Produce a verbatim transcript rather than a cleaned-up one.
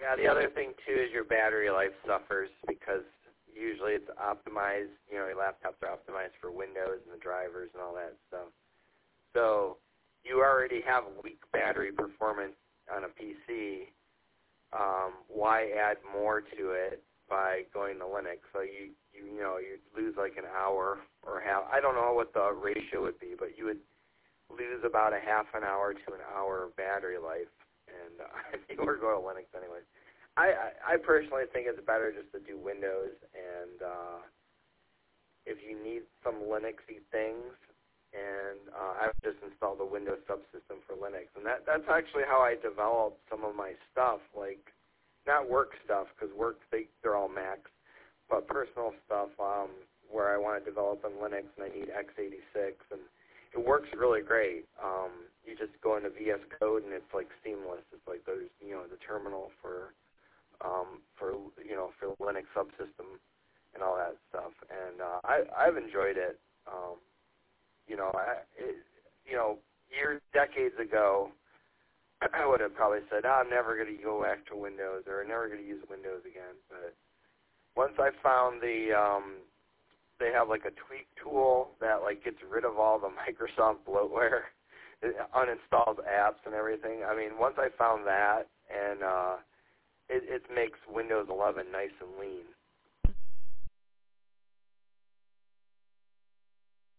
Yeah, the other thing too is your battery life suffers because usually it's optimized, you know, your laptops are optimized for Windows and the drivers and all that stuff. So you already have weak battery performance on a P C. Um, why add more to it by going to Linux? So you, you, you know, you lose like an hour or half. I don't know what the ratio would be, but you would lose about a half an hour to an hour of battery life. And uh, I think we're going to Linux anyways. I, I, I personally think it's better just to do Windows, and uh, if you need some Linuxy things, and uh, I've just installed a Windows subsystem for Linux, and that that's actually how I developed some of my stuff, like not work stuff, because work, they, they're all Macs, but personal stuff um, where I want to develop in Linux, and I need x eighty-six, and it works really great. Um, you just go into V S Code, and it's like seamless. It's like there's, you know, the terminal for, um, for you know, for the Linux subsystem and all that stuff. And uh, I, I've enjoyed it. Um, you know, I, it, you know, years, decades ago, I would have probably said, oh, I'm never going to go back to Windows, or I'm never going to use Windows again. But once I found the um, they have like a tweak tool that like gets rid of all the Microsoft bloatware, it uninstalls apps and everything. I mean, once I found that, and uh, it, it makes Windows eleven nice and lean.